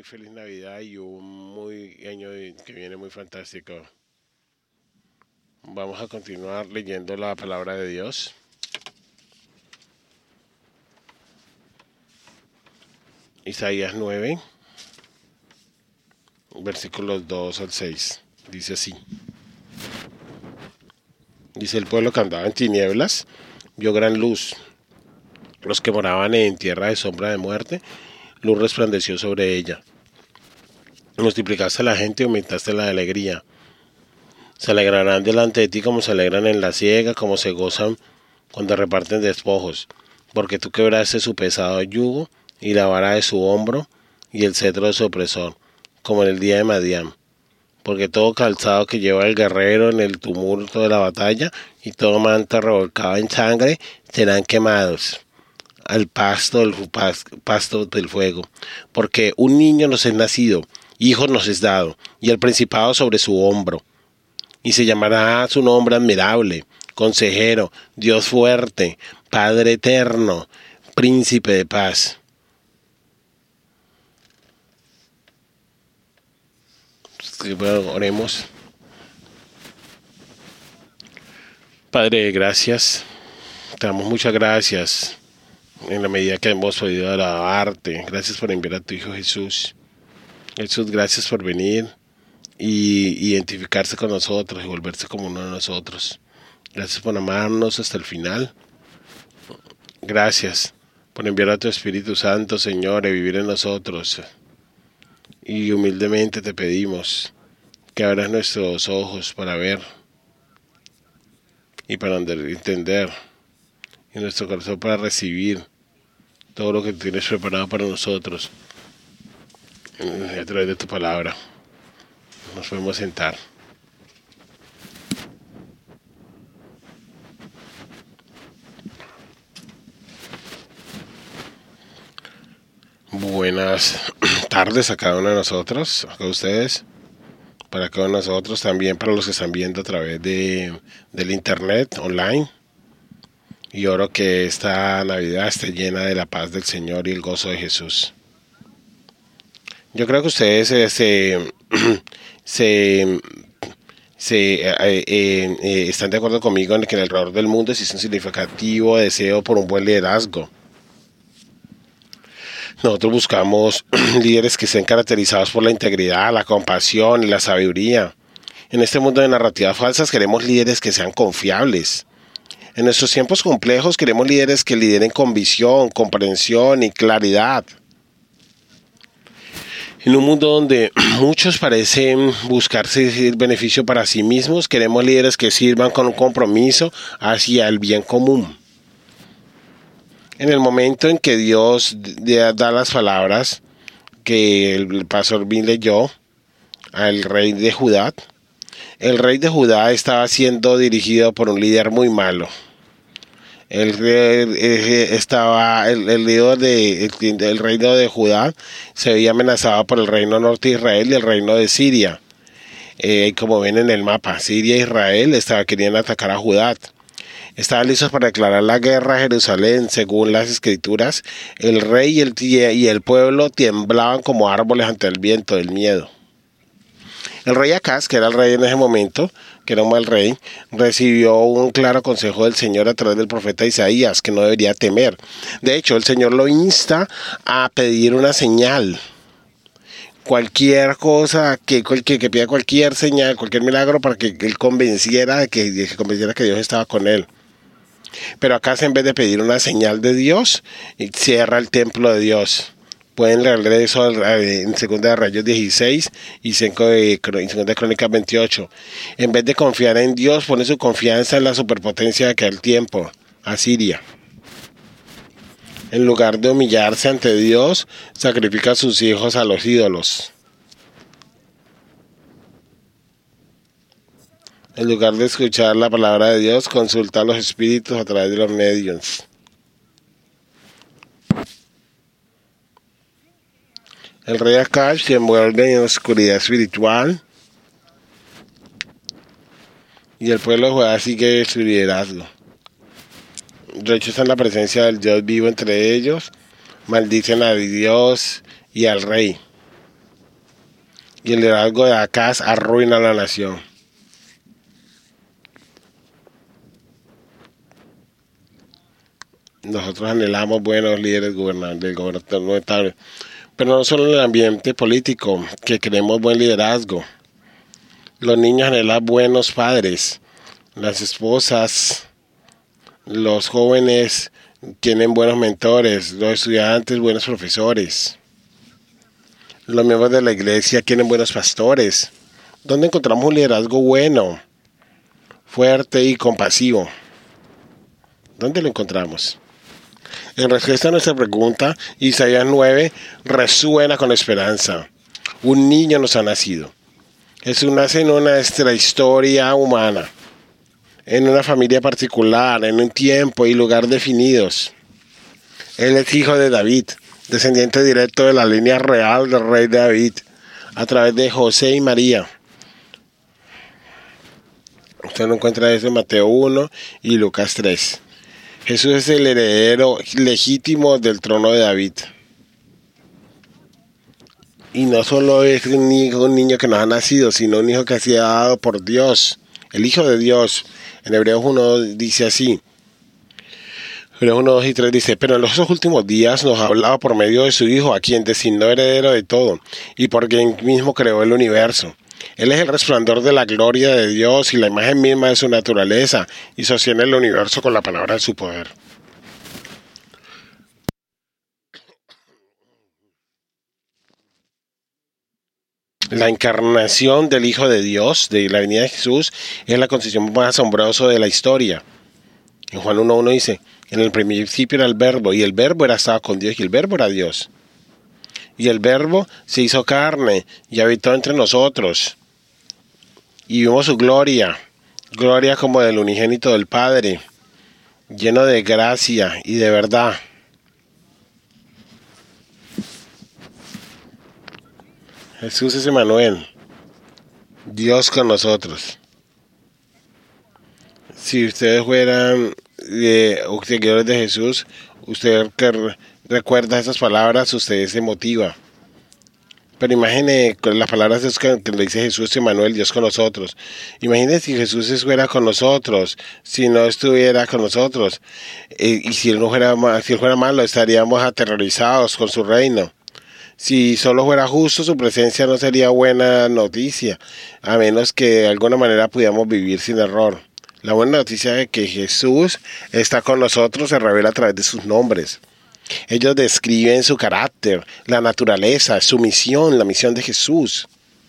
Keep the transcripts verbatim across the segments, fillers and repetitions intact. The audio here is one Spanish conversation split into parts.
muy feliz Navidad y un muy año que viene muy fantástico. Vamos a continuar leyendo la palabra de Dios. Isaías nueve, versículos dos al seis. Dice así. Dice: el pueblo que andaba en tinieblas vio gran luz. Los que moraban en tierra de sombra de muerte, luz resplandeció sobre ella. Multiplicaste la gente y aumentaste la alegría. Se alegrarán delante de ti como se alegran en la siega, como se gozan cuando reparten despojos. Porque tú quebraste su pesado yugo y la vara de su hombro y el cetro de su opresor, como en el día de Madián. Porque todo calzado que lleva el guerrero en el tumulto de la batalla y todo manto revolcado en sangre serán quemados al pasto del, pasto del fuego. Porque un niño nos es nacido, hijo nos es dado, y el principado sobre su hombro. Y se llamará su nombre admirable, consejero, Dios fuerte, Padre eterno, príncipe de paz. Bueno, oremos. Padre, gracias. Te damos muchas gracias en la medida que hemos podido alabarte. Gracias por enviar a tu Hijo Jesús. Jesús, gracias por venir y identificarse con nosotros y volverse como uno de nosotros. Gracias por amarnos hasta el final. Gracias por enviar a tu Espíritu Santo, Señor, a vivir en nosotros. Y humildemente te pedimos que abras nuestros ojos para ver y para entender, y nuestro corazón para recibir todo lo que tienes preparado para nosotros a través de tu palabra. Nos podemos sentar. Buenas tardes a cada uno de nosotros, a ustedes, para cada uno de nosotros, también para los que están viendo a través de, del internet, online. Y oro que esta Navidad esté llena de la paz del Señor y el gozo de Jesús. Yo creo que ustedes eh, se, se, se eh, eh, eh, están de acuerdo conmigo en que en alrededor del mundo existe un significativo deseo por un buen liderazgo. Nosotros buscamos líderes que estén caracterizados por la integridad, la compasión y la sabiduría. En este mundo de narrativas falsas queremos líderes que sean confiables. En nuestros tiempos complejos queremos líderes que lideren con visión, comprensión y claridad. En un mundo donde muchos parecen buscarse el beneficio para sí mismos, queremos líderes que sirvan con un compromiso hacia el bien común. En el momento en que Dios da las palabras que el pastor Bin leyó al rey de Judá, el rey de Judá estaba siendo dirigido por un líder muy malo. El, el, el estaba el, el líder de el, el reino de Judá se veía amenazado por el reino norte de Israel y el reino de Siria. Eh, como ven en el mapa, Siria e Israel estaban queriendo atacar a Judá. Estaban listos para declarar la guerra a Jerusalén. Según las escrituras, el rey y el, y el pueblo temblaban como árboles ante el viento del miedo. El rey Acaz, que era el rey en ese momento, que era un mal rey, recibió un claro consejo del Señor a través del profeta Isaías, que no debería temer. De hecho, el Señor lo insta a pedir una señal. Cualquier cosa, que, que, que pida cualquier señal, cualquier milagro para que él convenciera, que, que convenciera que Dios estaba con él. Pero Acaz, en vez de pedir una señal de Dios, cierra el templo de Dios. Pueden leer eso en Segunda de Reyes dieciséis y Segunda de Crónicas veintiocho. En vez de confiar en Dios, pone su confianza en la superpotencia de aquel tiempo, Asiria. En lugar de humillarse ante Dios, sacrifica a sus hijos a los ídolos. En lugar de escuchar la palabra de Dios, consulta a los espíritus a través de los medios. El rey Acaz se envuelve en oscuridad espiritual y el pueblo de Judá sigue su liderazgo. Rechazan la presencia del Dios vivo entre ellos, maldicen a Dios y al rey. y el liderazgo de Acaz arruina a la nación. Nosotros anhelamos buenos líderes gobernantes, gobernantes, pero no solo en el ambiente político, que queremos buen liderazgo. Los niños anhelan buenos padres, las esposas, los jóvenes tienen buenos mentores, los estudiantes buenos profesores, los miembros de la iglesia quieren buenos pastores. ¿Dónde encontramos un liderazgo bueno, fuerte y compasivo? ¿Dónde lo encontramos? En respuesta a nuestra pregunta, Isaías nueve resuena con esperanza. Un niño nos ha nacido. Jesús nace en nuestra historia humana, en una familia particular, en un tiempo y lugar definidos. Él es hijo de David, descendiente directo de la línea real del rey David, a través de José y María. Usted lo encuentra eso en Mateo uno y Lucas tres. Jesús es el heredero legítimo del trono de David. Y no solo es un hijo, un niño que nos ha nacido, sino un hijo que ha sido dado por Dios, el Hijo de Dios. En Hebreos uno dice así. Hebreos uno, dos y tres dice, pero en los últimos días nos ha hablado por medio de su Hijo, a quien designó heredero de todo, y por quien mismo creó el universo. Él es el resplandor de la gloria de Dios y la imagen misma de su naturaleza, y sostiene el universo con la palabra de su poder. La encarnación del Hijo de Dios, de la venida de Jesús, es la concesión más asombrosa de la historia. En Juan uno uno dice, en el principio era el verbo, y el verbo era estaba con Dios, y el verbo era Dios. Y el verbo se hizo carne y habitó entre nosotros. Y vimos su gloria, gloria como del unigénito del Padre, lleno de gracia y de verdad. Jesús es Emmanuel, Dios con nosotros. Si ustedes fueran eh, seguidores de Jesús, usted que recuerda esas palabras, usted se motiva. Pero imagine con las palabras que le dice Jesús, Emmanuel, Dios con nosotros. Imagine si Jesús estuviera con nosotros, si no estuviera con nosotros. Eh, y si él, no fuera, si él fuera malo, estaríamos aterrorizados con su reino. Si solo fuera justo, su presencia no sería buena noticia, a menos que de alguna manera pudiéramos vivir sin error. La buena noticia de que Jesús está con nosotros se revela a través de sus nombres. Ellos describen su carácter, la naturaleza, su misión, la misión de Jesús.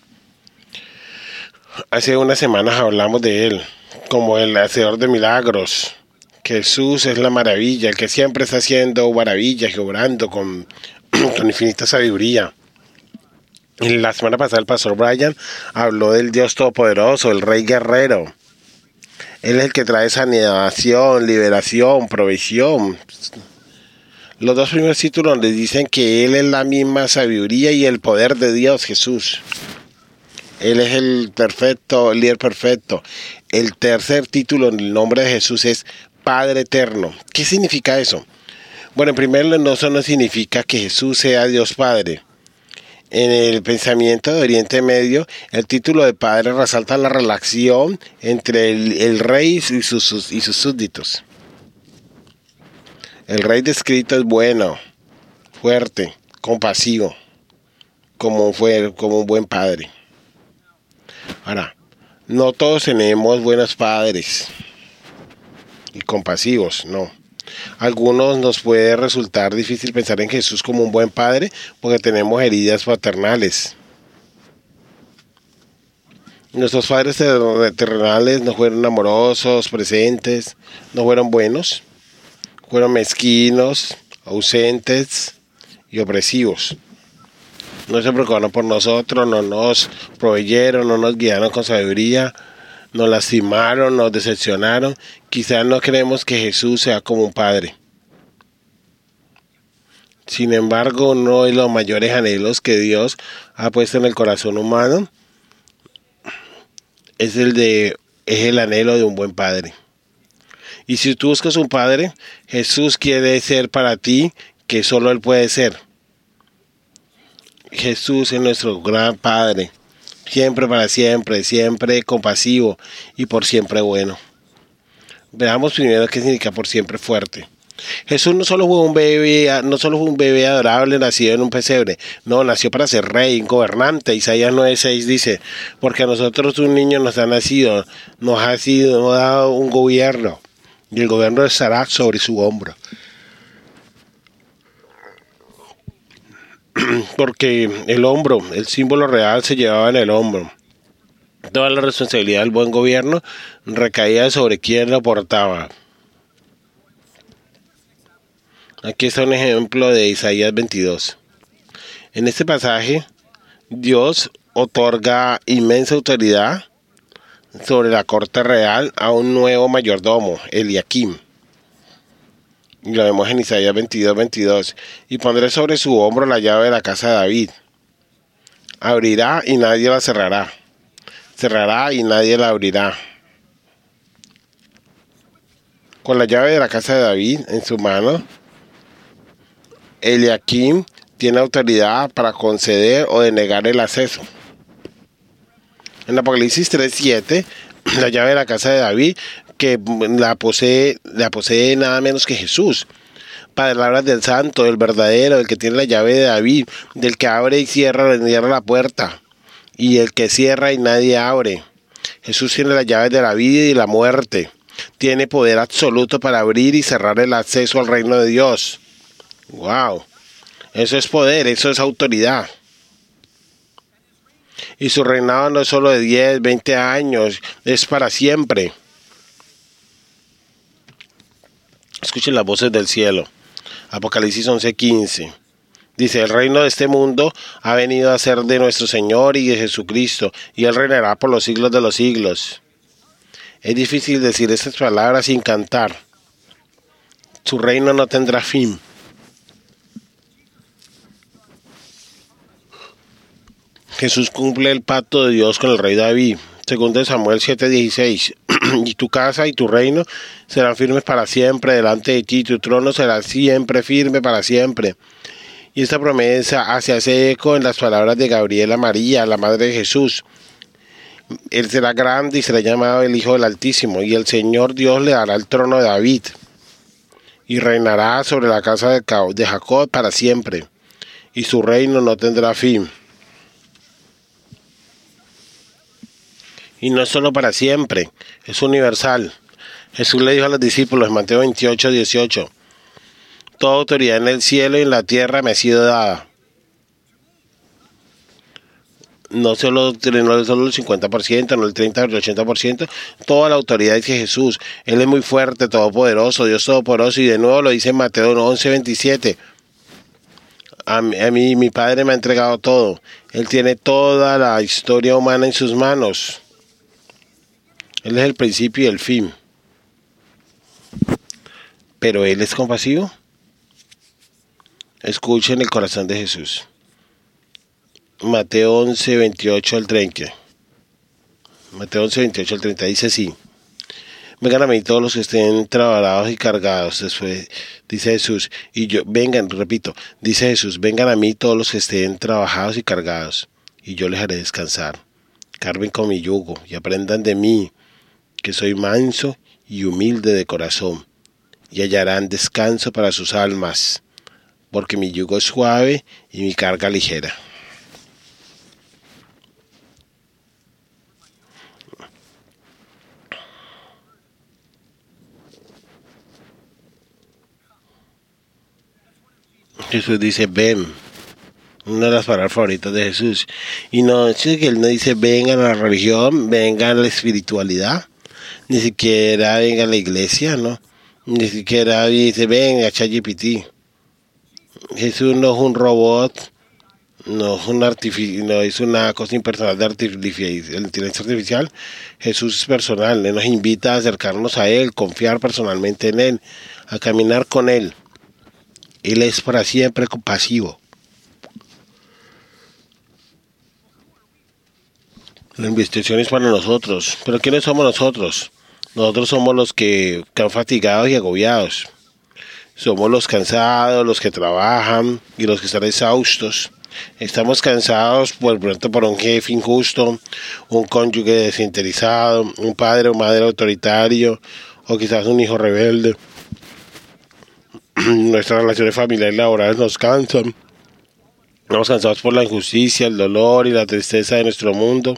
Hace unas semanas hablamos de él como el hacedor de milagros. Jesús es la maravilla, el que siempre está haciendo maravillas y obrando con, con infinita sabiduría. Y la semana pasada el pastor Brian habló del Dios Todopoderoso, el Rey Guerrero. Él es el que trae sanación, liberación, provisión. Los dos primeros títulos les dicen que Él es la misma sabiduría y el poder de Dios, Jesús. Él es el perfecto, el líder perfecto. El tercer título en el nombre de Jesús es Padre Eterno. ¿Qué significa eso? Bueno, en primer lugar, no solo significa que Jesús sea Dios Padre. En el pensamiento de Oriente Medio, el título de Padre resalta la relación entre el, el rey y sus, sus, y sus súbditos. El rey descrito es bueno, fuerte, compasivo, como, fue, como un buen padre. Ahora, no todos tenemos buenos padres y compasivos, no. Algunos nos puede resultar difícil pensar en Jesús como un buen padre porque tenemos heridas paternales. Nuestros padres terrenales no fueron amorosos, presentes, no fueron buenos. Fueron mezquinos, ausentes y opresivos. No se preocuparon por nosotros, no nos proveyeron, no nos guiaron con sabiduría, nos lastimaron, nos decepcionaron. Quizás no creemos que Jesús sea como un padre. Sin embargo, uno de los mayores anhelos que Dios ha puesto en el corazón humano es el de es el anhelo de un buen padre. Y si tú buscas un padre, Jesús quiere ser para ti que solo Él puede ser. Jesús es nuestro gran Padre. siempre para siempre, siempre compasivo y por siempre bueno. Veamos primero qué significa por siempre fuerte. Jesús no solo fue un bebé, no solo fue un bebé adorable nacido en un pesebre, no, nació para ser rey, gobernante. Isaías nueve seis dice, porque a nosotros un niño nos ha nacido, nos ha sido nos ha dado un gobierno, y el gobierno estará sobre su hombro. Porque el hombro, el símbolo real se llevaba en el hombro. Toda la responsabilidad del buen gobierno recaía sobre quien lo portaba. Aquí está un ejemplo de Isaías veintidós. En este pasaje, Dios otorga inmensa autoridad sobre la corte real a un nuevo mayordomo, Eliakim. Y lo vemos en Isaías veintidós, veintidós. Y pondré sobre su hombro la llave de la casa de David. Abrirá y nadie la cerrará. Cerrará y nadie la abrirá. Con la llave de la casa de David en su mano, Eliakim tiene autoridad para conceder o denegar el acceso. En Apocalipsis tres siete, la llave de la casa de David, que la posee, la posee nada menos que Jesús. Palabras del santo, del verdadero, del que tiene la llave de David, del que abre y cierra, cierra la puerta, y el que cierra y nadie abre. Jesús tiene las llaves de la vida y de la muerte. Tiene poder absoluto para abrir y cerrar el acceso al reino de Dios. ¡Wow! Eso es poder, eso es autoridad. Y su reinado no es solo de diez, veinte años, es para siempre. Escuchen las voces del cielo. Apocalipsis once quince. Dice, el reino de este mundo ha venido a ser de nuestro Señor y de Jesucristo, y Él reinará por los siglos de los siglos. Es difícil decir estas palabras sin cantar. Su reino no tendrá fin. Jesús cumple el pacto de Dios con el rey David. Segundo Samuel siete dieciséis. Y tu casa y tu reino serán firmes para siempre delante de ti. Tu trono será siempre firme para siempre. Y esta promesa hace, hace eco en las palabras de Gabriela María, la madre de Jesús. Él será grande y será llamado el Hijo del Altísimo. Y el Señor Dios le dará el trono de David. Y reinará sobre la casa de Jacob para siempre. Y su reino no tendrá fin. Y no es solo para siempre, es universal. Jesús le dijo a los discípulos en Mateo veintiocho, dieciocho, toda autoridad en el cielo y en la tierra me ha sido dada. No solo, no solo el cincuenta por ciento, no el treinta por ciento, el ochenta por ciento, toda la autoridad dice Jesús. Él es muy fuerte, todopoderoso, Dios todopoderoso, y de nuevo lo dice en Mateo once, veintisiete. A mí, a mí, mi Padre me ha entregado todo. Él tiene toda la historia humana en sus manos. Él es el principio y el fin. Pero Él es compasivo. Escuchen el corazón de Jesús. Mateo once, veintiocho al treinta. Mateo once, veintiocho al treinta dice así. Vengan a mí todos los que estén trabajados y cargados. Después dice Jesús. Y yo, vengan, repito, dice Jesús, vengan a mí todos los que estén trabajados y cargados, y yo les haré descansar. Carguen con mi yugo y aprendan de mí, que soy manso y humilde de corazón, y hallarán descanso para sus almas, porque mi yugo es suave y mi carga ligera. Jesús dice, ven. Una de las palabras favoritas de Jesús. Y no es que Él no dice, vengan a la religión, vengan a la espiritualidad. Ni siquiera venga a la iglesia, ¿no? Ni siquiera dice, venga, ChatGPT. Jesús no es un robot, no es, un artific- no es una cosa impersonal de artific- inteligencia artificial. Jesús es personal, Él nos invita a acercarnos a Él, confiar personalmente en Él, a caminar con Él. Él es para siempre compasivo. La investigación es para nosotros. ¿Pero quiénes somos nosotros? Nosotros somos los que están fatigados y agobiados. Somos los cansados, los que trabajan y los que están exhaustos. Estamos cansados por pronto por un jefe injusto, un cónyuge desinteresado, un padre o madre autoritario, o quizás un hijo rebelde. Nuestras relaciones familiares y laborales nos cansan. Estamos cansados por la injusticia, el dolor y la tristeza de nuestro mundo.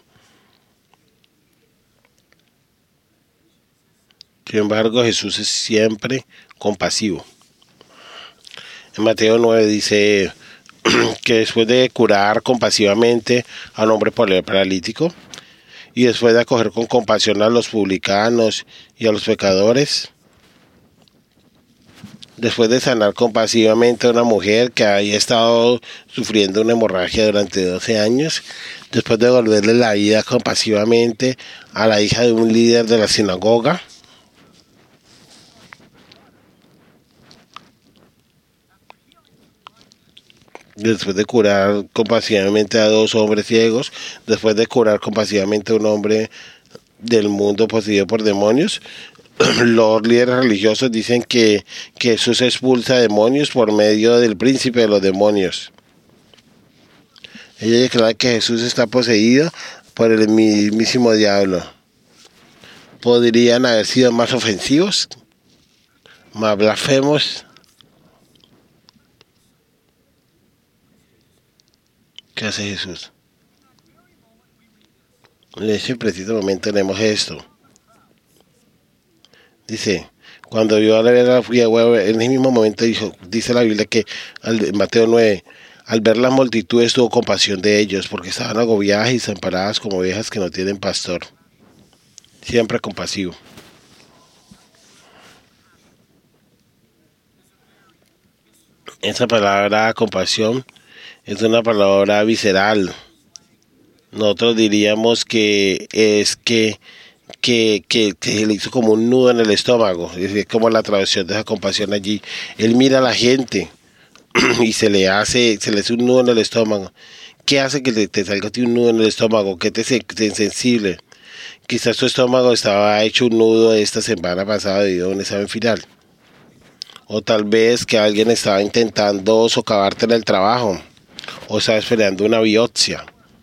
Sin embargo, Jesús es siempre compasivo. En Mateo nueve dice que después de curar compasivamente a un hombre paralítico y después de acoger con compasión a los publicanos y a los pecadores, después de sanar compasivamente a una mujer que había estado sufriendo una hemorragia durante doce años, después de devolverle la vida compasivamente a la hija de un líder de la sinagoga, después de curar compasivamente a dos hombres ciegos, después de curar compasivamente a un hombre del mundo poseído por demonios, los líderes religiosos dicen que, que Jesús expulsa demonios por medio del príncipe de los demonios. Ellos declaran que Jesús está poseído por el mismísimo diablo. ¿Podrían haber sido más ofensivos? ¿Más blasfemos? ¿Qué hace Jesús? En ese preciso momento tenemos esto. Dice, cuando vio a la vera en el mismo momento dijo, dice la Biblia que en Mateo nueve, al ver las multitudes tuvo compasión de ellos, porque estaban agobiadas y desamparadas como ovejas que no tienen pastor. Siempre compasivo. Esa palabra compasión es una palabra visceral. Nosotros diríamos que es que, que, que, que se le hizo como un nudo en el estómago. Es como la traducción de esa compasión allí. Él mira a la gente y se le hace, se le hace un nudo en el estómago. ¿Qué hace que te, te salga a ti un nudo en el estómago? ¿Qué te hace insensible? Quizás tu estómago estaba hecho un nudo esta semana pasada debido a un examen final. O tal vez que alguien estaba intentando socavarte en el trabajo. O estaba esperando una biopsia.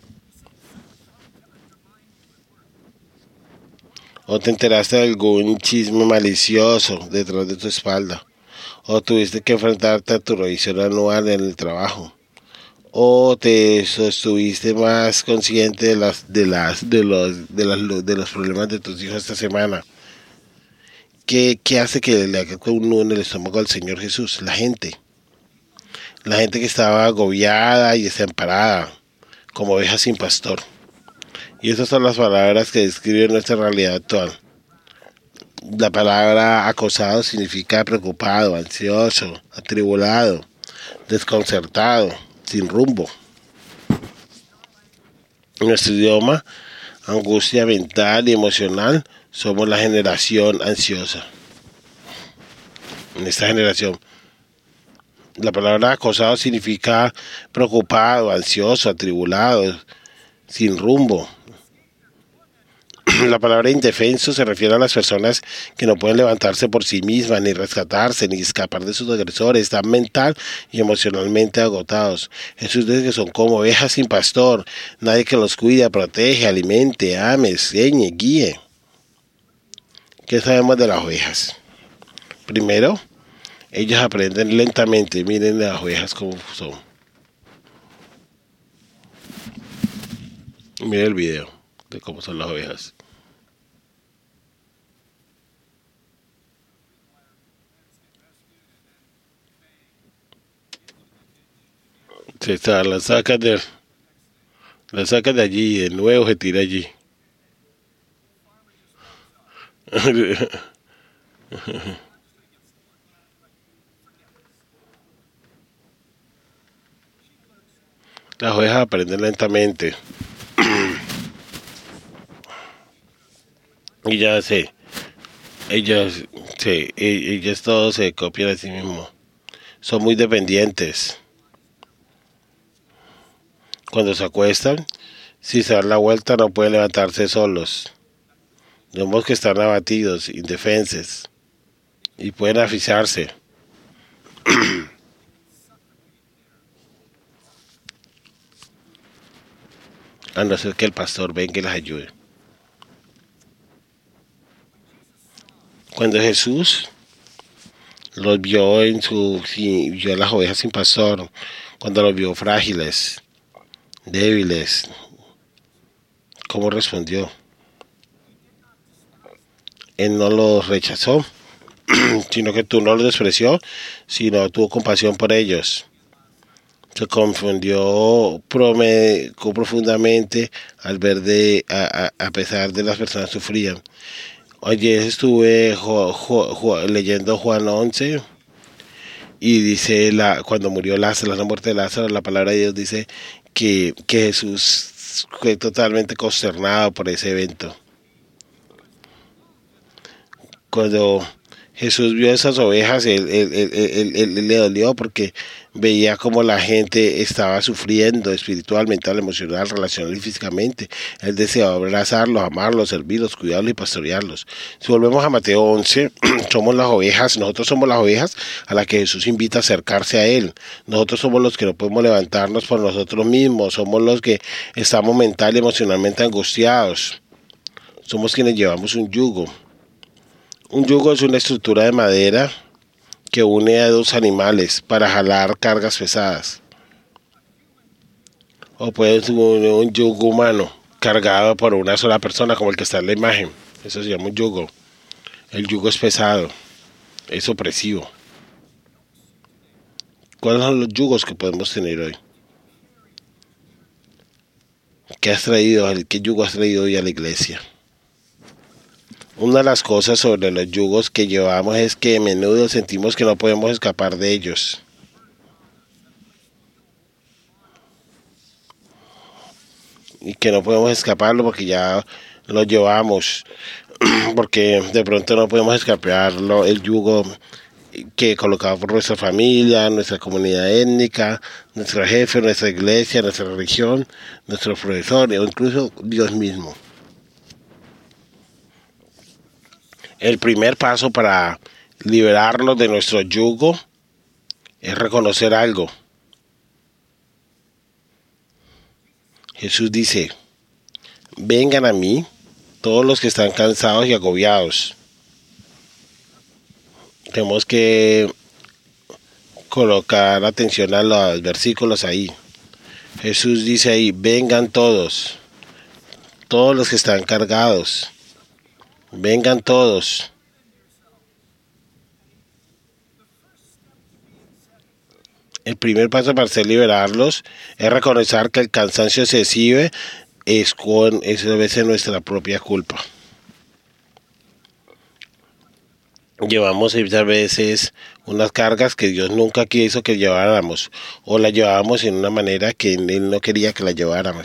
O te enteraste de algún chisme malicioso detrás de tu espalda. O tuviste que enfrentarte a tu revisión anual en el trabajo. O te estuviste más consciente de las de las de los de las de los problemas de tus hijos esta semana. ¿Qué, qué hace que le haga un nudo en el estómago al Señor Jesús? La gente. La gente que estaba agobiada y desamparada, como ovejas sin pastor. Y esas son las palabras que describen nuestra realidad actual. La palabra acosado significa preocupado, ansioso, atribulado, desconcertado, sin rumbo. En nuestro idioma, angustia mental y emocional, somos la generación ansiosa. En esta generación, la palabra acosado significa preocupado, ansioso, atribulado, sin rumbo. La palabra indefenso se refiere a las personas que no pueden levantarse por sí mismas, ni rescatarse, ni escapar de sus agresores. Están mental y emocionalmente agotados. Jesús dice que son como ovejas sin pastor. Nadie que los cuide, protege, alimente, ame, enseñe, guíe. ¿Qué sabemos de las ovejas? Primero, ellos aprenden lentamente. Miren las ovejas como son. Miren el video de cómo son las ovejas. Se está, la sacan de la sacan de allí y de nuevo se tira allí. Las ovejas aprenden lentamente. Y ya sé, ellas, sí, ellas todos se copian a sí mismos. Son muy dependientes. Cuando se acuestan, si se dan la vuelta no pueden levantarse solos. Vemos que están abatidos, indefensos, y pueden asfixiarse. a no ser que el pastor venga y las ayude. Cuando Jesús los vio en su, sí, vio las ovejas sin pastor, cuando los vio frágiles, débiles, ¿cómo respondió? Él no los rechazó, sino que tú no los despreció, sino tuvo compasión por ellos. Se confundió profundamente al ver de, a, a, a pesar de las personas sufrían. Ayer estuve jo, jo, jo, leyendo Juan once y dice, la, cuando murió Lázaro, la muerte de Lázaro, la palabra de Dios dice que, que Jesús fue totalmente consternado por ese evento. Cuando Jesús vio esas ovejas, él, él, él, él, él, él le dolió porque veía como la gente estaba sufriendo espiritual, mental, emocional, relacional y físicamente. Él deseaba abrazarlos, amarlos, servirlos, cuidarlos y pastorearlos. Si volvemos a Mateo once, somos las ovejas, nosotros somos las ovejas a las que Jesús invita a acercarse a Él. Nosotros somos los que no podemos levantarnos por nosotros mismos, somos los que estamos mental y emocionalmente angustiados. Somos quienes llevamos un yugo. Un yugo es una estructura de madera que une a dos animales para jalar cargas pesadas. O puede ser un, un yugo humano cargado por una sola persona, como el que está en la imagen. Eso se llama un yugo. El yugo es pesado, es opresivo. ¿Cuáles son los yugos que podemos tener hoy? ¿Qué has traído? ¿Qué yugo has traído hoy a la iglesia? Una de las cosas sobre los yugos que llevamos es que a menudo sentimos que no podemos escapar de ellos. Y que no podemos escaparlo porque ya lo llevamos. Porque de pronto no podemos escaparlo, el yugo que colocado por nuestra familia, nuestra comunidad étnica, nuestro jefe, nuestra iglesia, nuestra religión, nuestro profesor o incluso Dios mismo. El primer paso para liberarnos de nuestro yugo es reconocer algo. Jesús dice, vengan a mí todos los que están cansados y agobiados. Tenemos que colocar atención a los versículos ahí. Jesús dice ahí, vengan todos, todos los que están cargados. Vengan todos. El primer paso para ser liberarlos es reconocer que el cansancio excesivo es, con, es a veces nuestra propia culpa. Llevamos muchas veces unas cargas que Dios nunca quiso que lleváramos, o las llevábamos en una manera que Él no quería que las lleváramos.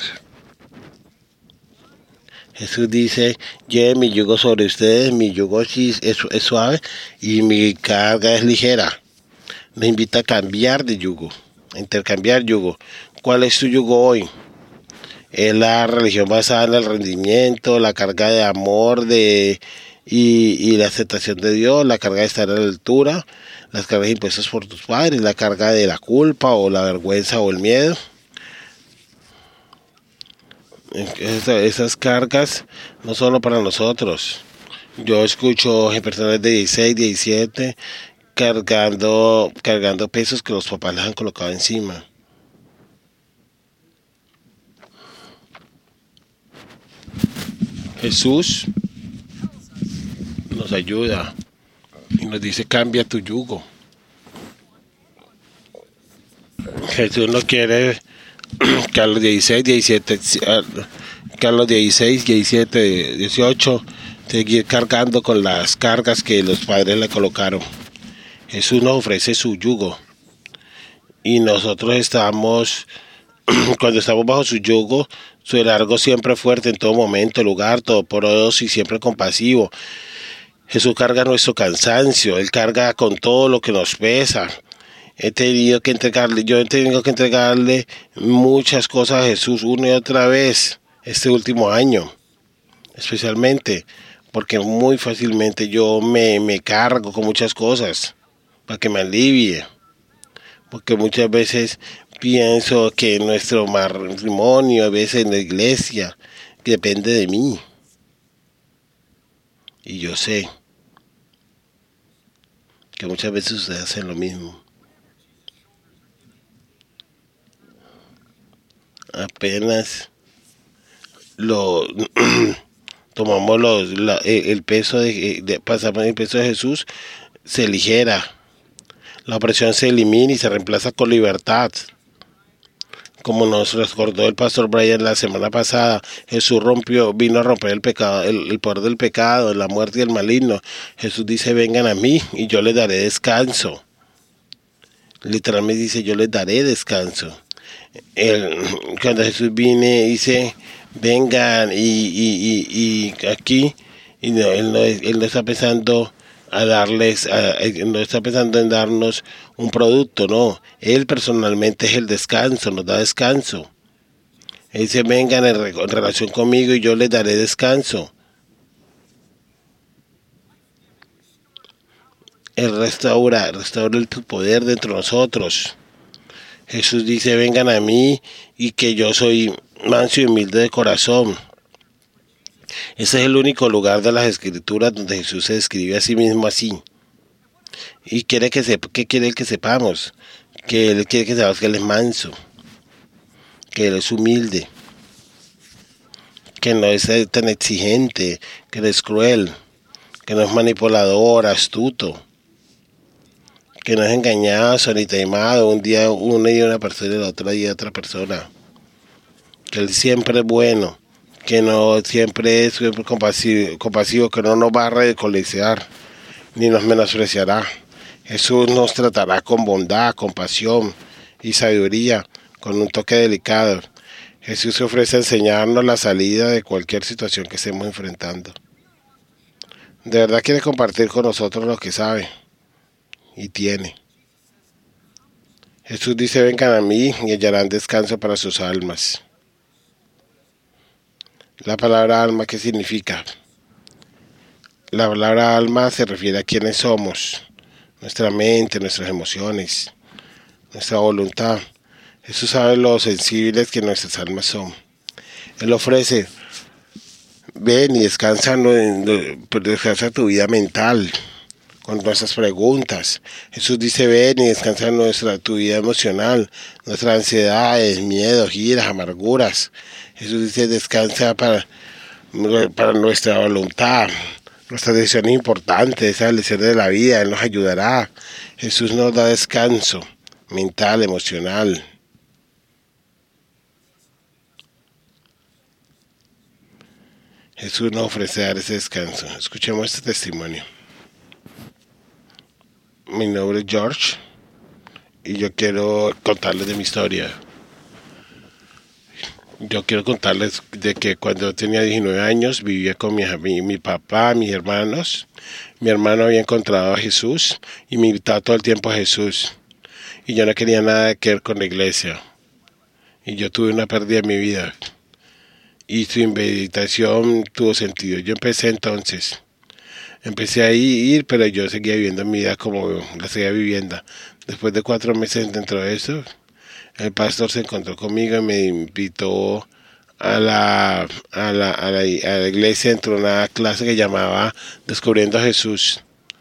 Jesús dice, lleven mi yugo sobre ustedes, mi yugo es, es suave y mi carga es ligera. Nos invita a cambiar de yugo, a intercambiar yugo. ¿Cuál es tu yugo hoy? Es la religión basada en el rendimiento, la carga de amor de, y, y la aceptación de Dios, la carga de estar a la altura, las cargas impuestas por tus padres, la carga de la culpa o la vergüenza o el miedo. Esas cargas no solo para nosotros. Yo escucho personas de dieciséis, diecisiete cargando, cargando pesos que los papás les han colocado encima. Jesús nos ayuda y nos dice, cambia tu yugo. Jesús no quiere que a los dieciséis, diecisiete, que a los dieciséis, diecisiete, dieciocho seguir cargando con las cargas que los padres le colocaron. Jesús nos ofrece su yugo y nosotros estamos, cuando estamos bajo su yugo, su largo siempre fuerte en todo momento, lugar, todopoderoso y siempre compasivo. Jesús carga nuestro cansancio, Él carga con todo lo que nos pesa. He tenido que entregarle, yo he tenido que entregarle muchas cosas a Jesús una y otra vez este último año, especialmente porque muy fácilmente yo me, me cargo con muchas cosas para que me alivie, porque muchas veces Pienso que nuestro matrimonio a veces en la iglesia depende de mí. Y yo sé que muchas veces ustedes hacen lo mismo. Apenas lo tomamos los, la, el peso de, de pasamos el peso de Jesús, se aligera, la opresión se elimina y se reemplaza con libertad. Como nos recordó el pastor Brian la semana pasada, Jesús rompió, vino a romper el pecado, el, el poder del pecado, la muerte y el maligno. Jesús dice, vengan a mí y yo les daré descanso. Literalmente dice, yo les daré descanso. El, cuando Jesús viene, dice, vengan y, y, y, y aquí, y no, él, no, él no está pensando a darles, a, no está pensando en darnos un producto, no. Él personalmente es el descanso, nos da descanso. Él dice, vengan en, en relación conmigo y yo les daré descanso. Él restaura, restaura el poder dentro de nosotros. Jesús dice, vengan a mí y que yo soy manso y humilde de corazón. Ese es el único lugar de las Escrituras donde Jesús se describe a sí mismo así. Y quiere que sepa, ¿qué quiere que sepamos? Que Él quiere que sepamos que Él es manso, que Él es humilde, que no es tan exigente, que no es cruel, que no es manipulador, astuto, que no es engañoso ni taimado, un día una y una persona y la otra y otra persona. Que Él siempre es bueno, que no siempre es siempre compasivo, compasivo, que no nos va a ridiculizar ni nos menospreciará. Jesús nos tratará con bondad, compasión y sabiduría, con un toque delicado. Jesús se ofrece a enseñarnos la salida de cualquier situación que estemos enfrentando. De verdad quiere compartir con nosotros lo que sabe y tiene. Jesús dice, vengan a mí y hallarán descanso para sus almas. La palabra alma, ¿qué significa? La palabra alma se refiere a quiénes somos, nuestra mente, nuestras emociones, nuestra voluntad. Jesús sabe lo sensibles que nuestras almas son. Él ofrece, ven y descansa, descansa tu vida mental con nuestras preguntas. Jesús dice, ven y descansa nuestra, tu vida emocional, nuestras ansiedades, miedos, iras, amarguras. Jesús dice, descansa para, para nuestra voluntad, nuestras decisiones importantes, esas lecciones de la vida. Él nos ayudará. Jesús nos da descanso mental, emocional. Jesús nos ofrece dar ese descanso. Escuchemos este testimonio. Mi nombre es George y yo quiero contarles de mi historia. Yo quiero contarles de que cuando tenía diecinueve años vivía con mi, mi, mi papá, mis hermanos. Mi hermano había encontrado a Jesús y me invitaba todo el tiempo a Jesús. Y yo no quería nada que ver con la iglesia. Y yo tuve una pérdida en mi vida. Y su invitación tuvo sentido. Yo empecé entonces. Empecé a ir, pero yo seguía viviendo mi vida como la seguía viviendo. Después de cuatro meses dentro de eso, el pastor se encontró conmigo y me invitó a la, a la, a la, a la iglesia dentro de una clase que llamaba Descubriendo a Jesús.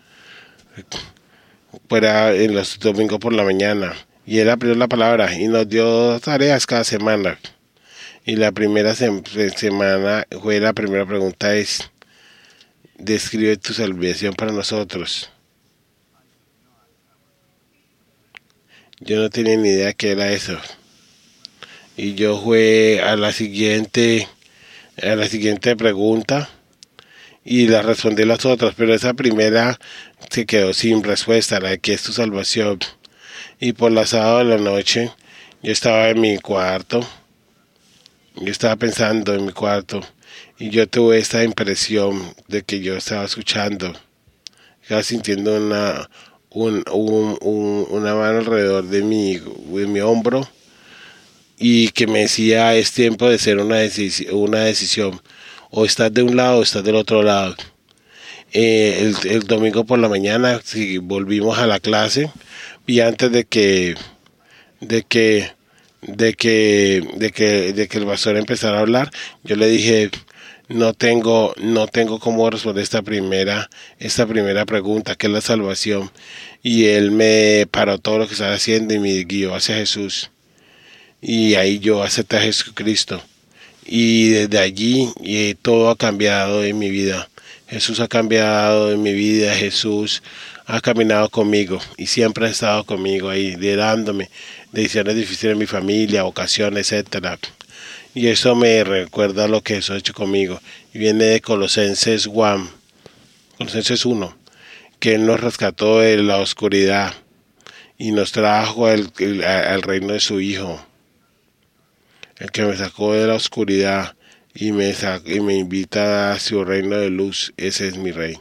Fuera en los domingos por la mañana. Y él abrió la palabra y nos dio tareas cada semana. Y la primera se, semana fue la primera pregunta es, describe tu salvación para nosotros. Yo no tenía ni idea qué era eso. Y yo fui a la siguiente, a la siguiente pregunta y la respondí las otras, pero esa primera se quedó sin respuesta, la de qué es tu salvación. Y por la sábado de la noche, yo estaba en mi cuarto, yo estaba pensando en mi cuarto, y yo tuve esta impresión de que yo estaba escuchando, estaba sintiendo una, un, un, un, una mano alrededor de mi, de mi hombro, y que me decía, es tiempo de hacer una, decisi- una decisión, o estás de un lado o estás del otro lado. Eh, el, el domingo por la mañana sí, volvimos a la clase, y antes de que, de que de que, de que, de que el pastor empezara a hablar, yo le dije, no tengo, no tengo cómo responder esta primera, esta primera pregunta, que es la salvación. Y él me paró todo lo que estaba haciendo y me guió hacia Jesús. Y ahí yo acepté a Jesucristo. Y desde allí y todo ha cambiado en mi vida. Jesús ha cambiado en mi vida, Jesús ha caminado conmigo y siempre ha estado conmigo ahí, liderándome, decisiones difíciles en mi familia, ocasiones, etcétera. Y eso me recuerda lo que Jesús ha hecho conmigo. Y viene de Colosenses uno, Colosenses uno, que Él nos rescató de la oscuridad y nos trajo al, al reino de su Hijo. El que me sacó de la oscuridad y me, sac, y me invita a su reino de luz. Ese es mi Rey.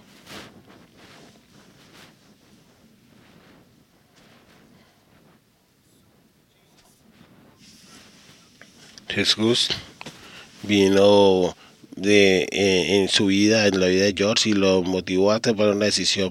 Jesús vino de, eh, en su vida, en la vida de George, y lo motivó a tomar una decisión.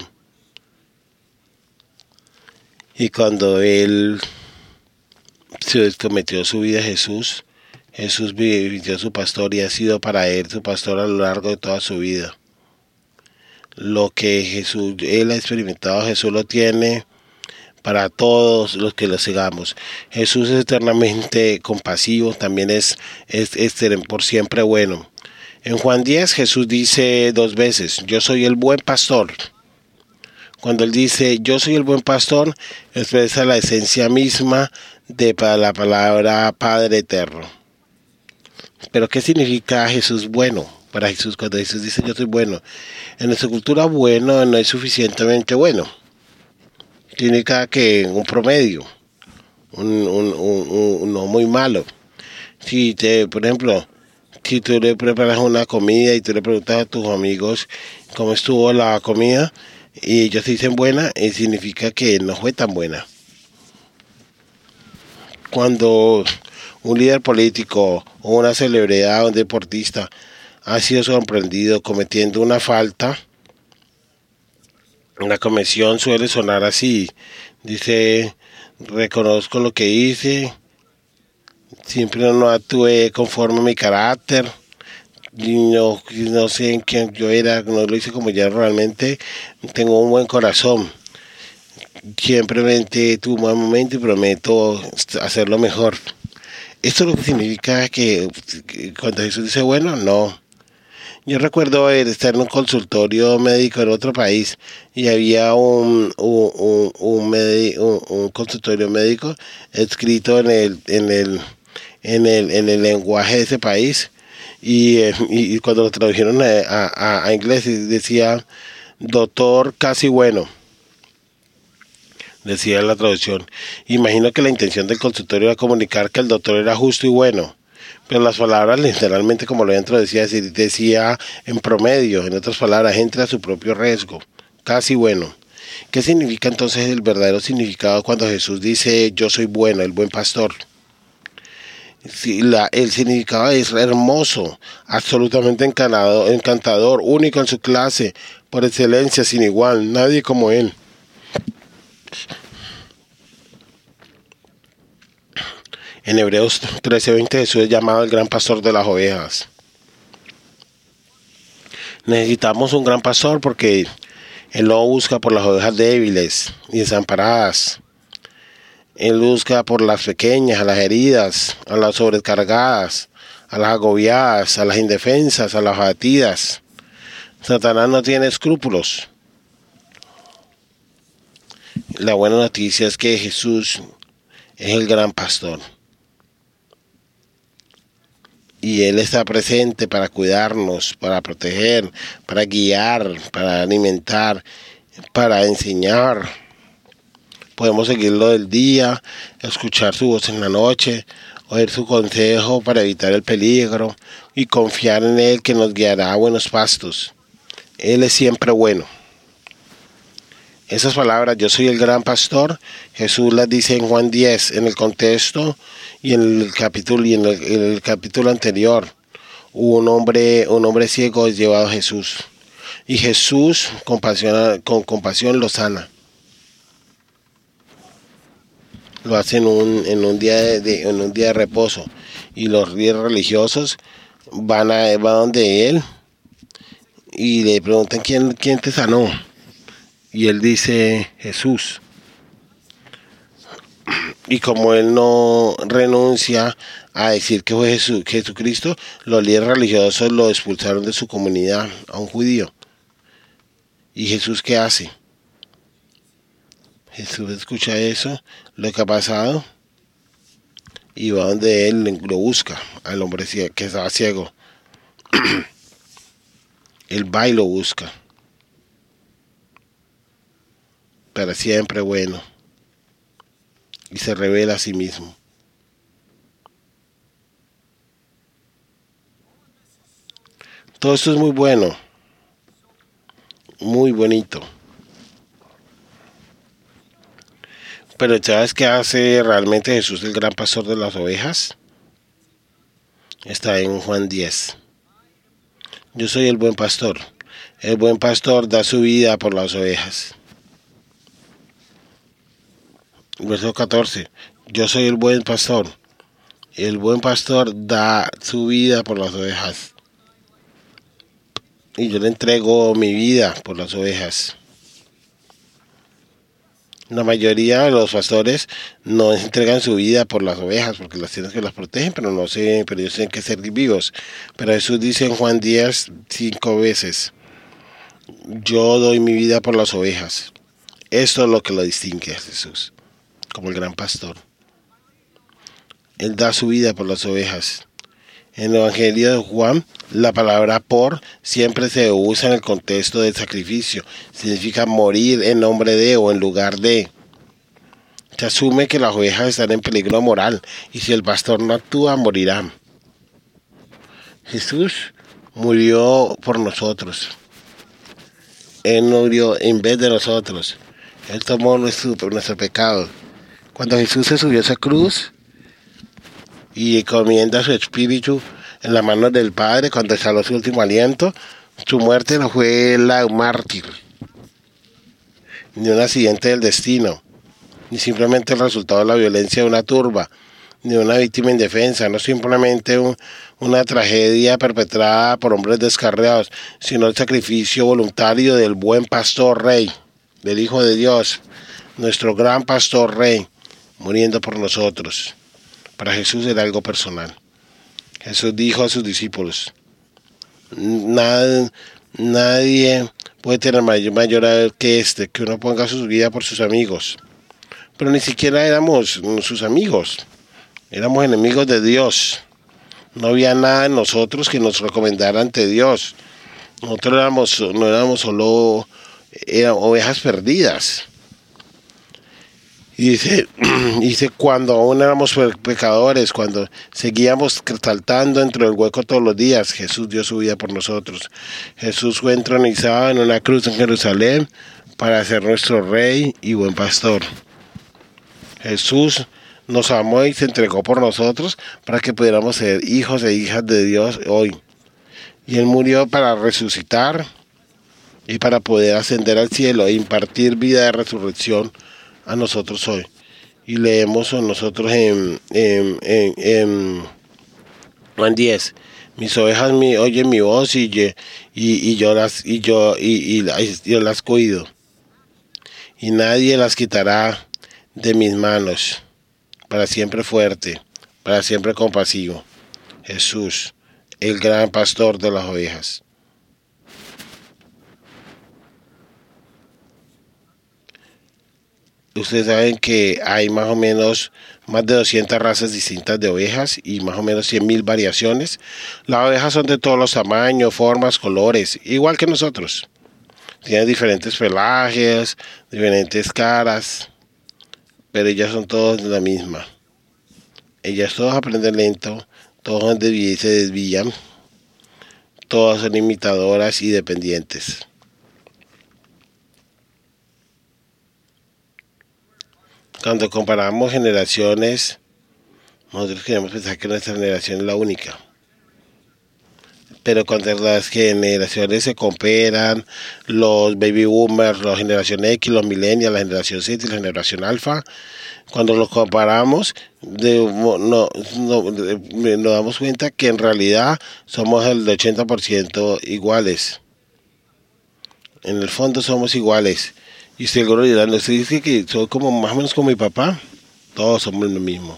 Y cuando él se sometió su vida a Jesús, Jesús vivió su pastor y ha sido para él su pastor a lo largo de toda su vida. Lo que Jesús, él ha experimentado, Jesús lo tiene para todos los que lo sigamos. Jesús es eternamente compasivo, también es, es, es por siempre bueno. En Juan diez Jesús dice dos veces, yo soy el buen pastor. Cuando él dice, yo soy el buen pastor, expresa la esencia misma de la palabra Padre Eterno. Pero ¿qué significa Jesús bueno? Para Jesús, cuando Jesús dice, yo soy bueno. En nuestra cultura, bueno no es suficientemente bueno. Significa que un promedio, un, un, un, un, no muy malo. Si te, por ejemplo, si tú le preparas una comida y tú le preguntas a tus amigos cómo estuvo la comida y ellos te dicen buena, y significa que no fue tan buena. Cuando un líder político o una celebridad o un deportista ha sido sorprendido cometiendo una falta, la comisión suele sonar así. Dice, reconozco lo que hice, siempre no actué conforme a mi carácter, no, no sé en quién yo era, no lo hice como ya realmente, tengo un buen corazón, simplemente tuve un buen momento y prometo hacerlo mejor. Esto es lo que significa que, que cuando Jesús dice bueno, no. Yo recuerdo estar en un consultorio médico en otro país y había un, un, un, un, medi, un, un consultorio médico escrito en el, en el, en el, en el lenguaje de ese país y, y, y cuando lo tradujeron a, a, a inglés decía doctor casi bueno. Decía la traducción. Imagino que la intención del consultorio era comunicar que el doctor era justo y bueno. Pero las palabras literalmente, como lo dentro decía, decía en promedio, en otras palabras, entre a su propio riesgo, casi bueno. ¿Qué significa entonces el verdadero significado cuando Jesús dice yo soy bueno, el buen pastor? Sí, la, el significado es hermoso, absolutamente encantador, encantador, único en su clase, por excelencia, sin igual, nadie como él. En Hebreos trece veinte Jesús es llamado el gran pastor de las ovejas. Necesitamos un gran pastor porque Él no busca por las ovejas débiles y desamparadas. Él busca por las pequeñas, a las heridas, a las sobrecargadas, a las agobiadas, a las indefensas, a las abatidas. Satanás no tiene escrúpulos. La buena noticia es que Jesús es el gran pastor. Y Él está presente para cuidarnos, para proteger, para guiar, para alimentar, para enseñar. Podemos seguirlo del día, escuchar su voz en la noche, oír su consejo para evitar el peligro y confiar en Él que nos guiará a buenos pastos. Él es siempre bueno. Esas palabras, yo soy el gran pastor, Jesús las dice en Juan diez, en el contexto y en el capítulo, y en el, en el capítulo anterior. Un hombre, un hombre ciego es llevado a Jesús. Y Jesús con compasión, con compasión lo sana. lo hace en un, en un día de, de- en un día de reposo. Y los líderes religiosos van a van donde él y le preguntan quién, quién te sanó. Y él dice Jesús. Y como él no renuncia a decir que fue Jesús, Jesucristo, los líderes religiosos lo expulsaron de su comunidad, a un judío. ¿Y Jesús qué hace? Jesús escucha eso, lo que ha pasado, y va donde él lo busca, al hombre que estaba ciego. Él va y lo busca. Para siempre bueno. Y se revela a sí mismo. Todo esto es muy bueno. Muy bonito. Pero ¿sabes qué hace realmente Jesús, el gran pastor de las ovejas? Está en Juan diez. Yo soy el buen pastor. El buen pastor da su vida por las ovejas. Verso catorce. Yo soy el buen pastor. El buen pastor da su vida por las ovejas. Y yo le entrego mi vida por las ovejas. La mayoría de los pastores no entregan su vida por las ovejas porque las tienen que las protegen, pero no sé, pero ellos tienen que ser vivos. Pero Jesús dice en Juan diez cinco veces: yo doy mi vida por las ovejas. Esto es lo que lo distingue a Jesús como el gran pastor. Él da su vida por las ovejas. En el Evangelio de Juan, la palabra por siempre se usa en el contexto del sacrificio. Significa morir en nombre de o en lugar de. Se asume que las ovejas están en peligro moral y si el pastor no actúa, morirán. Jesús murió por nosotros. Él murió en vez de nosotros. Él tomó nuestro, nuestro pecado. Cuando Jesús se subió a esa cruz y encomienda su espíritu en las manos del Padre, cuando exhaló su último aliento, su muerte no fue la de un mártir, ni un accidente del destino, ni simplemente el resultado de la violencia de una turba, ni una víctima indefensa, no simplemente un, una tragedia perpetrada por hombres descarriados, sino el sacrificio voluntario del buen pastor rey, del Hijo de Dios, nuestro gran pastor rey, muriendo por nosotros. Para Jesús era algo personal. Jesús dijo a sus discípulos: Nad, nadie puede tener mayor, mayor que este, que uno ponga su vida por sus amigos. Pero ni siquiera éramos sus amigos, éramos enemigos de Dios. No había nada en nosotros que nos recomendara ante Dios. Nosotros éramos, no éramos solo eran ovejas perdidas. Y dice, dice, cuando aún éramos pecadores, cuando seguíamos saltando dentro del hueco todos los días, Jesús dio su vida por nosotros. Jesús fue entronizado en una cruz en Jerusalén para ser nuestro rey y buen pastor. Jesús nos amó y se entregó por nosotros para que pudiéramos ser hijos e hijas de Dios hoy. Y Él murió para resucitar y para poder ascender al cielo e impartir vida de resurrección a nosotros hoy. Y leemos a nosotros en, en, en, en Juan diez: mis ovejas mi, oyen mi voz y, y, y yo las y yo y, y, y yo las cuido y nadie las quitará de mis manos. Para siempre fuerte, para siempre compasivo. Jesús, el gran pastor de las ovejas. Ustedes saben que hay más o menos más de doscientas razas distintas de ovejas y más o menos cien mil variaciones. Las ovejas son de todos los tamaños, formas, colores, igual que nosotros. Tienen diferentes pelajes, diferentes caras, pero ellas son todas la misma. Ellas todas aprenden lento, todas se desvían, todas son imitadoras y dependientes. Cuando comparamos generaciones, nosotros queremos pensar que nuestra generación es la única. pero con verdad es que generaciones se cooperan, los baby boomers, la generación X, los millennials, la generación Z y la generación alfa. Cuando los comparamos, de, no, no, de, nos damos cuenta que en realidad somos el ochenta por ciento iguales. En el fondo somos iguales. Y seguro dirán, ¿usted dice que soy como más o menos como mi papá? Todos somos lo mismo.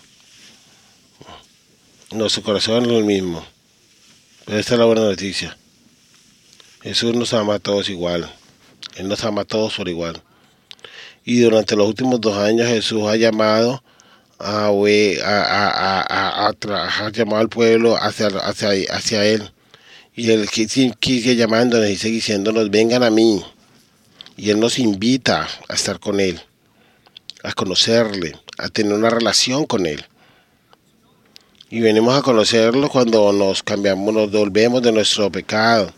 Nuestro corazón es lo mismo. Pero esta es la buena noticia. Jesús nos ama a todos igual. Él nos ama a todos por igual. Y durante los últimos dos años Jesús ha llamado a, a, a, a, a, a llamado al pueblo hacia, hacia, hacia Él. Y Él sigue llamándonos y sigue diciéndonos, vengan a mí. Y Él nos invita a estar con Él, a conocerle, a tener una relación con Él. Y venimos a conocerlo cuando nos cambiamos, nos volvemos de nuestro pecado.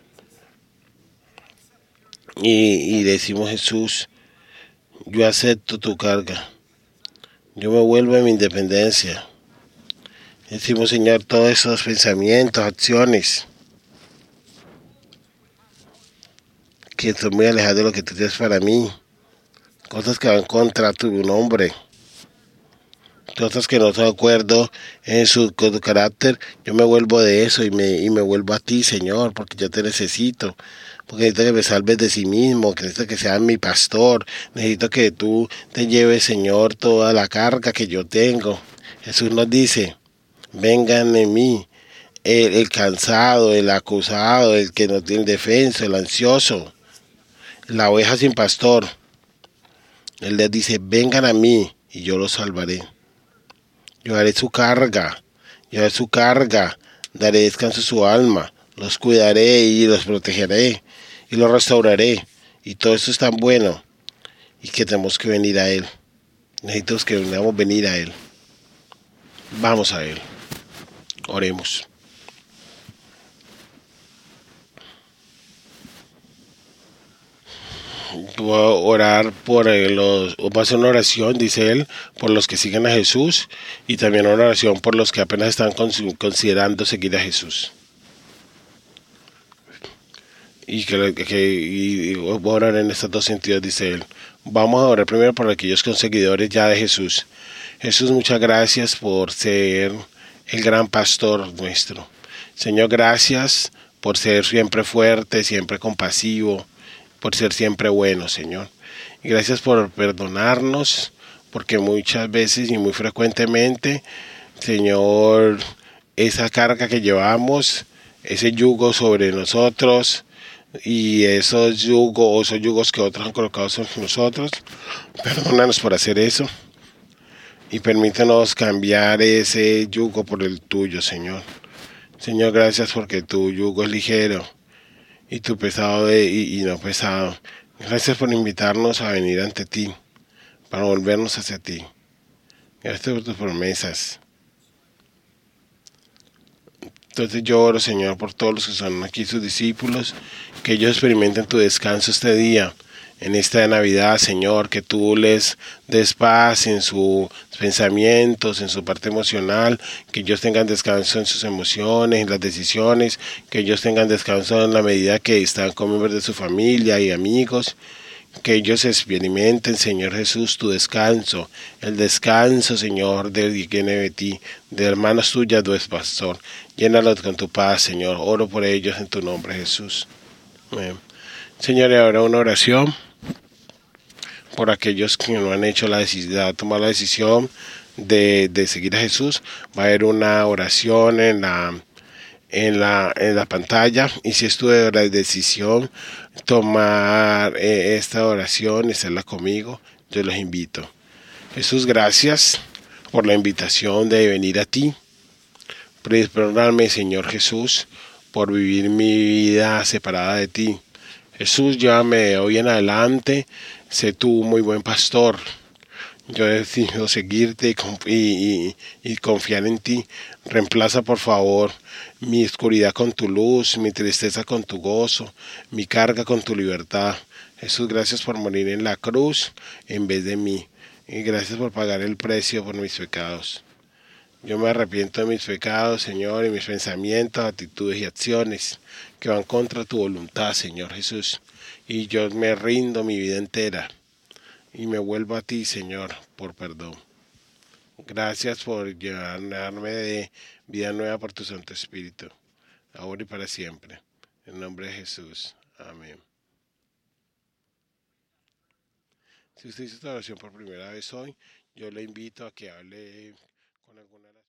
Y, y decimos, Jesús, yo acepto tu carga. Yo me vuelvo a mi independencia. Decimos, Señor, todos esos pensamientos, acciones que son muy alejados de lo que tú tienes para mí. Cosas que van contra tu nombre. Cosas que no estoy de acuerdo en su, con tu carácter. Yo me vuelvo de eso y me, y me vuelvo a ti, Señor, porque yo te necesito. Porque necesito que me salves de sí mismo, que necesito que seas mi pastor. Necesito que tú te lleves, Señor, toda la carga que yo tengo. Jesús nos dice, vengan en mí, el, el cansado, el acusado, el que no tiene defensa, el ansioso, la oveja sin pastor. Él les dice, vengan a mí y yo los salvaré. Llevaré su carga, llevaré su carga, daré descanso a su alma, los cuidaré y los protegeré y los restauraré. Y todo esto es tan bueno y que tenemos que venir a Él. Necesitamos que vengamos venir a Él. Vamos a Él. Oremos. Voy a orar por los, voy a hacer una oración, dice él, por los que siguen a Jesús y también una oración por los que apenas están considerando seguir a Jesús. Y que, que y voy a orar en estos dos sentidos, dice él. Vamos a orar primero por aquellos que son seguidores ya de Jesús. Jesús, muchas gracias por ser el gran pastor nuestro. Señor, gracias por ser siempre fuerte, siempre compasivo, por ser siempre bueno, Señor. Y gracias por perdonarnos, porque muchas veces y muy frecuentemente, Señor, esa carga que llevamos, ese yugo sobre nosotros y esos yugos, esos yugos que otros han colocado sobre nosotros, perdónanos por hacer eso y permítanos cambiar ese yugo por el tuyo, Señor. Señor, gracias porque tu yugo es ligero y tu pesado de, y, y no pesado. Gracias por invitarnos a venir ante ti, para volvernos hacia ti. Gracias por tus promesas. Entonces yo oro, Señor, por todos los que son aquí sus discípulos, que ellos experimenten tu descanso este día, en esta Navidad, Señor, que tú les des paz en sus pensamientos, en su parte emocional, que ellos tengan descanso en sus emociones, en las decisiones, que ellos tengan descanso en la medida que están con miembros de su familia y amigos, que ellos experimenten, Señor Jesús, tu descanso, el descanso, Señor, de que viene de ti, de hermanos tuyas, tu pastor. Llénalos con tu paz, Señor. Oro por ellos en tu nombre, Jesús. Amén. Señor, y ahora una oración por aquellos que no han hecho la decisión, tomado la decisión de, de seguir a Jesús. Va a haber una oración en la en la en la pantalla, y si es tu decisión tomar eh, esta oración y hacerla conmigo, yo los invito. Jesús, gracias por la invitación de venir a ti. Perdóname, Señor Jesús, por vivir mi vida separada de ti. Jesús, llévame de hoy en adelante, sé tú muy buen pastor. Yo decido seguirte y, y, y confiar en ti. Reemplaza, por favor, mi oscuridad con tu luz, mi tristeza con tu gozo, mi carga con tu libertad. Jesús, gracias por morir en la cruz en vez de mí. Y gracias por pagar el precio por mis pecados. Yo me arrepiento de mis pecados, Señor, y mis pensamientos, actitudes y acciones que van contra tu voluntad, Señor Jesús. Y yo me rindo mi vida entera y me vuelvo a ti, Señor, por perdón. Gracias por llenarme de vida nueva por tu Santo Espíritu, ahora y para siempre. En nombre de Jesús. Amén. Si usted hizo esta oración por primera vez hoy, yo le invito a que hable con alguna de las